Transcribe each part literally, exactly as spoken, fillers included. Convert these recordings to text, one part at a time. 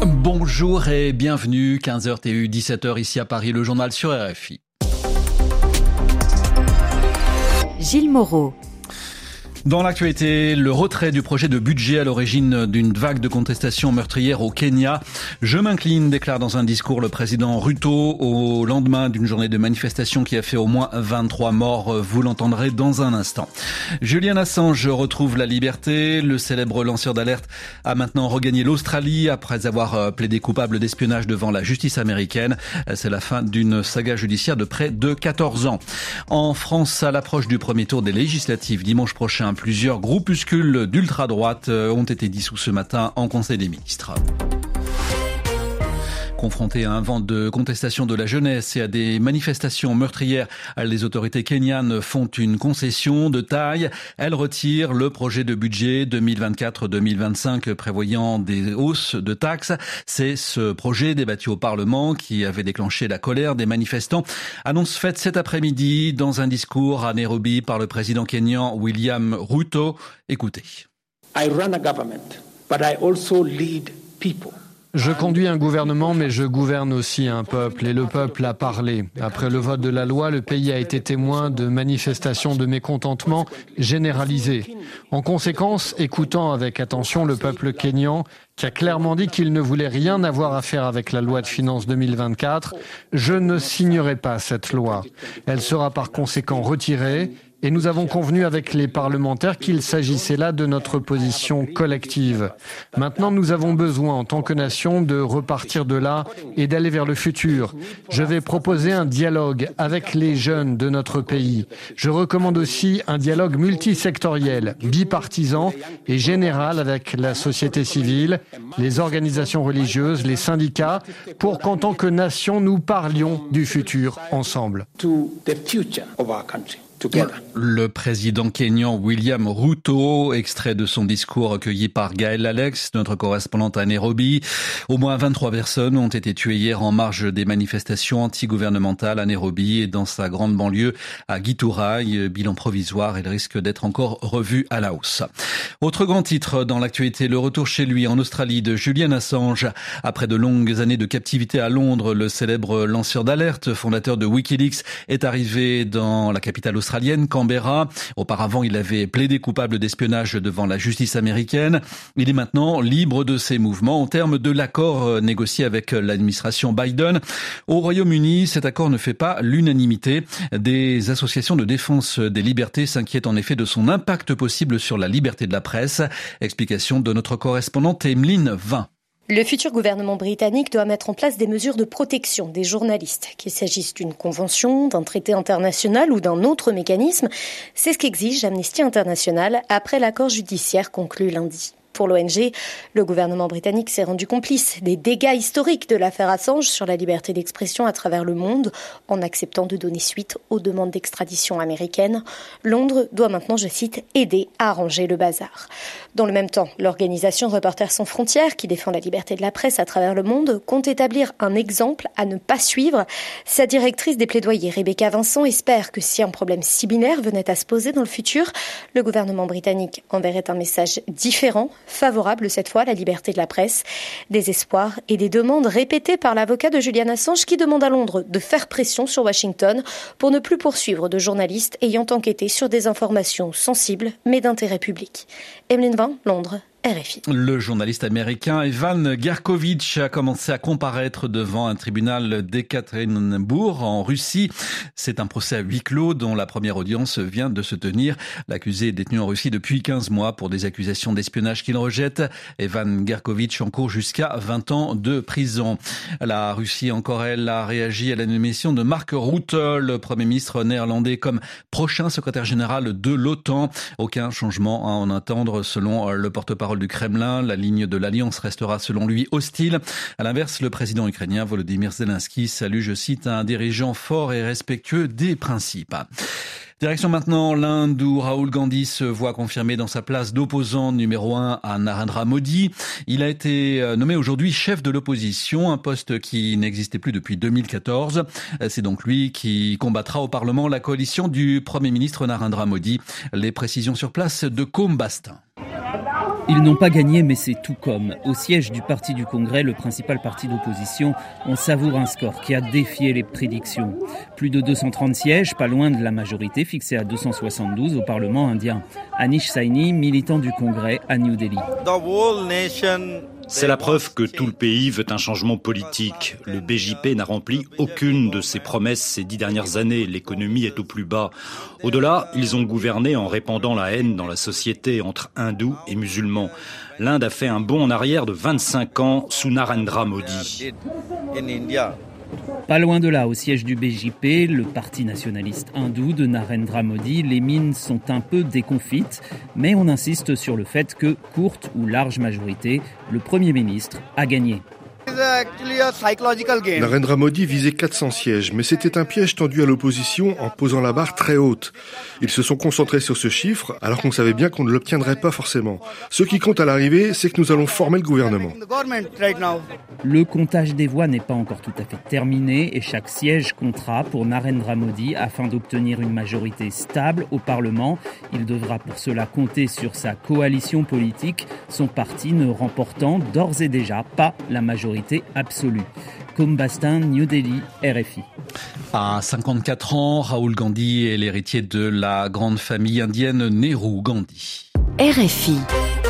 Bonjour et bienvenue, quinze heures T U, dix-sept heures ici à Paris, le journal sur R F I. Gilles Moreau. Dans l'actualité, le retrait du projet de budget à l'origine d'une vague de contestation meurtrière au Kenya. Je m'incline, déclare dans un discours le président Ruto au lendemain d'une journée de manifestation qui a fait au moins vingt-trois morts. Vous l'entendrez dans un instant. Julian Assange retrouve la liberté. Le célèbre lanceur d'alerte a maintenant regagné l'Australie après avoir plaidé coupable d'espionnage devant la justice américaine. C'est la fin d'une saga judiciaire de près de quatorze ans. En France, à l'approche du premier tour des législatives dimanche prochain, plusieurs groupuscules d'ultra-droite ont été dissous ce matin en Conseil des ministres. Confrontés à un vent de contestation de la jeunesse et à des manifestations meurtrières, les autorités kenyanes font une concession de taille. Elles retirent le projet de budget deux mille vingt-quatre deux mille vingt-cinq prévoyant des hausses de taxes. C'est ce projet débattu au Parlement qui avait déclenché la colère des manifestants. Annonce faite cet après-midi dans un discours à Nairobi par le président kenyan William Ruto. Écoutez. I run a government, but I also lead people. Je conduis un gouvernement, mais je gouverne aussi un peuple, et le peuple a parlé. Après le vote de la loi, le pays a été témoin de manifestations de mécontentement généralisées. En conséquence, écoutant avec attention le peuple kényan, qui a clairement dit qu'il ne voulait rien avoir à faire avec la loi de finances deux mille vingt-quatre, je ne signerai pas cette loi. Elle sera par conséquent retirée. Et nous avons convenu avec les parlementaires qu'il s'agissait là de notre position collective. Maintenant, nous avons besoin, en tant que nation, de repartir de là et d'aller vers le futur. Je vais proposer un dialogue avec les jeunes de notre pays. Je recommande aussi un dialogue multisectoriel, bipartisan et général avec la société civile, les organisations religieuses, les syndicats, pour qu'en tant que nation, nous parlions du futur ensemble. To the future of our country. Le président kényan William Ruto, extrait de son discours recueilli par Gaël Alex, notre correspondante à Nairobi. Au moins vingt-trois personnes ont été tuées hier en marge des manifestations anti-gouvernementales à Nairobi et dans sa grande banlieue à Githurai. Bilan provisoire, il risque d'être encore revu à la hausse. Autre grand titre dans l'actualité, le retour chez lui en Australie de Julian Assange. Après de longues années de captivité à Londres, le célèbre lanceur d'alerte, fondateur de Wikileaks, est arrivé dans la capitale australienne. australienne, Canberra. Auparavant, il avait plaidé coupable d'espionnage devant la justice américaine. Il est maintenant libre de ses mouvements au terme de l'accord négocié avec l'administration Biden. Au Royaume-Uni, cet accord ne fait pas l'unanimité. Des associations de défense des libertés s'inquiètent en effet de son impact possible sur la liberté de la presse. Explication de notre correspondante Emeline Vin. Le futur gouvernement britannique doit mettre en place des mesures de protection des journalistes. Qu'il s'agisse d'une convention, d'un traité international ou d'un autre mécanisme, c'est ce qu'exige Amnesty International après l'accord judiciaire conclu lundi. Pour l'O N G, le gouvernement britannique s'est rendu complice des dégâts historiques de l'affaire Assange sur la liberté d'expression à travers le monde en acceptant de donner suite aux demandes d'extradition américaines. Londres doit maintenant, je cite, aider à arranger le bazar. Dans le même temps, l'organisation Reporters sans frontières, qui défend la liberté de la presse à travers le monde, compte établir un exemple à ne pas suivre. Sa directrice des plaidoyers, Rebecca Vincent, espère que si un problème similaire venait à se poser dans le futur, le gouvernement britannique enverrait un message différent, favorable cette fois à la liberté de la presse. Des espoirs et des demandes répétées par l'avocat de Julian Assange qui demande à Londres de faire pression sur Washington pour ne plus poursuivre de journalistes ayant enquêté sur des informations sensibles mais d'intérêt public. Emeline Vin, Londres. R F I. Le journaliste américain Evan Gershkovich a commencé à comparaître devant un tribunal d'Ekaterinbourg en Russie. C'est un procès à huis clos dont la première audience vient de se tenir. L'accusé est détenu en Russie depuis quinze mois pour des accusations d'espionnage qu'il rejette. Evan Gershkovich encourt jusqu'à vingt ans de prison. La Russie, encore elle, a réagi à la nomination de Mark Rutte, le Premier ministre néerlandais, comme prochain secrétaire général de l'OTAN. Aucun changement à en attendre selon le porte-parole du Kremlin. La ligne de l'Alliance restera selon lui hostile. À l'inverse, le président ukrainien Volodymyr Zelensky salue, je cite, un dirigeant fort et respectueux des principes. Direction maintenant l'Inde où Rahul Gandhi se voit confirmé dans sa place d'opposant numéro un à Narendra Modi. Il a été nommé aujourd'hui chef de l'opposition, un poste qui n'existait plus depuis deux mille quatorze. C'est donc lui qui combattra au Parlement la coalition du Premier ministre Narendra Modi. Les précisions sur place de Côme Bastin. Ils n'ont pas gagné, mais c'est tout comme. Au siège du Parti du Congrès, le principal parti d'opposition, on savoure un score qui a défié les prédictions. Plus de deux cent trente sièges, pas loin de la majorité, fixée à deux cent soixante-douze au Parlement indien. Anish Saini, militant du Congrès à New Delhi. C'est la preuve que tout le pays veut un changement politique. Le B J P n'a rempli aucune de ses promesses ces dix dernières années. L'économie est au plus bas. Au-delà, ils ont gouverné en répandant la haine dans la société entre hindous et musulmans. L'Inde a fait un bond en arrière de vingt-cinq ans sous Narendra Modi. Pas loin de là, au siège du B J P, le parti nationaliste hindou de Narendra Modi, les mines sont un peu déconfites, mais on insiste sur le fait que, courte ou large majorité, le Premier ministre a gagné. Narendra Modi visait quatre cents sièges, mais c'était un piège tendu à l'opposition en posant la barre très haute. Ils se sont concentrés sur ce chiffre, alors qu'on savait bien qu'on ne l'obtiendrait pas forcément. Ce qui compte à l'arrivée, c'est que nous allons former le gouvernement. Le comptage des voix n'est pas encore tout à fait terminé et chaque siège comptera pour Narendra Modi afin d'obtenir une majorité stable au Parlement. Il devra pour cela compter sur sa coalition politique, son parti ne remportant d'ores et déjà pas la majorité absolue. Kumbastan, New Delhi, R F I. À cinquante-quatre ans, Rahul Gandhi est l'héritier de la grande famille indienne Nehru Gandhi. R F I.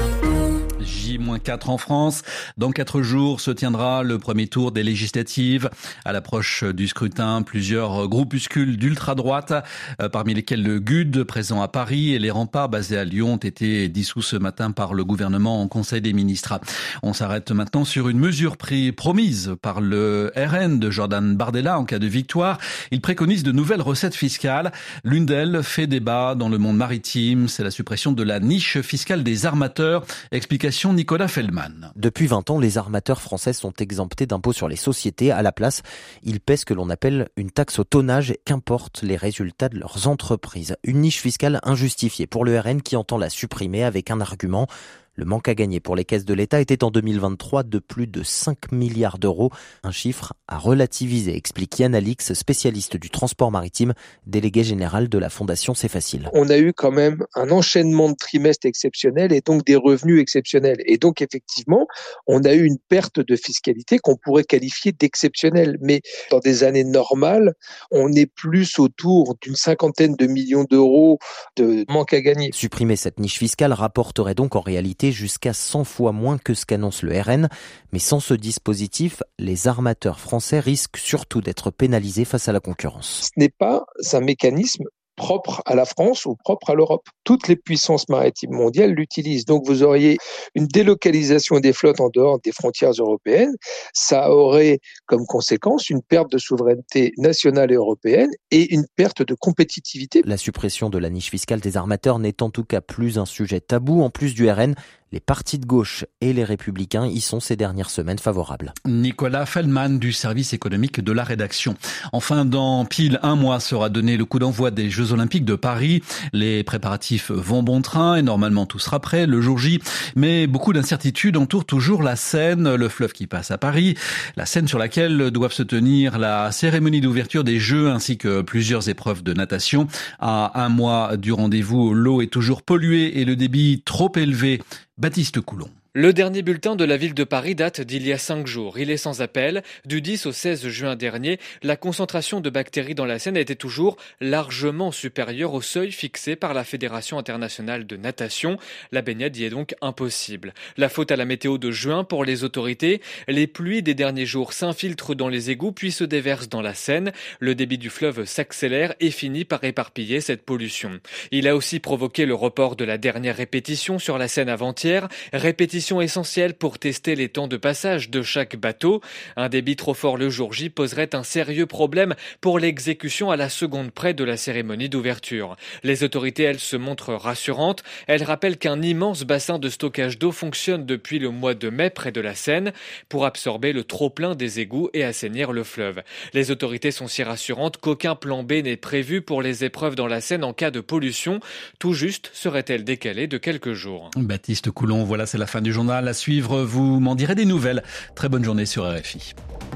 J quatre en France. Dans quatre jours se tiendra le premier tour des législatives. À l'approche du scrutin, plusieurs groupuscules d'ultra-droite, parmi lesquels le G U D, présent à Paris, et les remparts basés à Lyon, ont été dissous ce matin par le gouvernement en Conseil des ministres. On s'arrête maintenant sur une mesure prise, promise par le R N de Jordan Bardella en cas de victoire. Il préconise de nouvelles recettes fiscales. L'une d'elles fait débat dans le monde maritime. C'est la suppression de la niche fiscale des armateurs. Explication Nicolas Feldman. Depuis vingt ans, les armateurs français sont exemptés d'impôts sur les sociétés. À la place, ils paient ce que l'on appelle une taxe au tonnage, qu'importent les résultats de leurs entreprises. Une niche fiscale injustifiée pour le R N qui entend la supprimer avec un argument. Le manque à gagner pour les caisses de l'État était en deux mille vingt-trois de plus de cinq milliards d'euros. Un chiffre à relativiser, explique Yann Alix, spécialiste du transport maritime, délégué général de la Fondation C'est Facile. On a eu quand même un enchaînement de trimestres exceptionnels et donc des revenus exceptionnels. Et donc effectivement, on a eu une perte de fiscalité qu'on pourrait qualifier d'exceptionnelle. Mais dans des années normales, on est plus autour d'une cinquantaine de millions d'euros de manque à gagner. Supprimer cette niche fiscale rapporterait donc en réalité jusqu'à cent fois moins que ce qu'annonce le R N. Mais sans ce dispositif, les armateurs français risquent surtout d'être pénalisés face à la concurrence. Ce n'est pas un mécanisme propre à la France ou propre à l'Europe. Toutes les puissances maritimes mondiales l'utilisent. Donc vous auriez une délocalisation des flottes en dehors des frontières européennes. Ça aurait comme conséquence une perte de souveraineté nationale et européenne et une perte de compétitivité. La suppression de la niche fiscale des armateurs n'est en tout cas plus un sujet tabou. En plus du R N, les partis de gauche et les Républicains y sont ces dernières semaines favorables. Nicolas Feldman du service économique de la rédaction. Enfin, dans pile un mois sera donné le coup d'envoi des Jeux Olympiques de Paris. Les préparatifs vont bon train et normalement tout sera prêt le jour J. Mais beaucoup d'incertitudes entourent toujours la Seine, le fleuve qui passe à Paris. La Seine sur laquelle doivent se tenir la cérémonie d'ouverture des Jeux ainsi que plusieurs épreuves de natation. À un mois du rendez-vous, l'eau est toujours polluée et le débit trop élevé. Baptiste Coulon. Le dernier bulletin de la ville de Paris date d'il y a cinq jours. Il est sans appel. Du dix au seize juin dernier, la concentration de bactéries dans la Seine était toujours largement supérieure au seuil fixé par la Fédération internationale de natation. La baignade y est donc impossible. La faute à la météo de juin pour les autorités. Les pluies des derniers jours s'infiltrent dans les égouts puis se déversent dans la Seine. Le débit du fleuve s'accélère et finit par éparpiller cette pollution. Il a aussi provoqué le report de la dernière répétition sur la Seine avant-hier. Répétition essentielle pour tester les temps de passage de chaque bateau. Un débit trop fort le jour J poserait un sérieux problème pour l'exécution à la seconde près de la cérémonie d'ouverture. Les autorités, elles, se montrent rassurantes. Elles rappellent qu'un immense bassin de stockage d'eau fonctionne depuis le mois de mai près de la Seine pour absorber le trop-plein des égouts et assainir le fleuve. Les autorités sont si rassurantes qu'aucun plan B n'est prévu pour les épreuves dans la Seine en cas de pollution. Tout juste serait-elle décalée de quelques jours. Baptiste Coulon, voilà, c'est la fin du journal à suivre. Vous m'en direz des nouvelles. Très bonne journée sur R F I.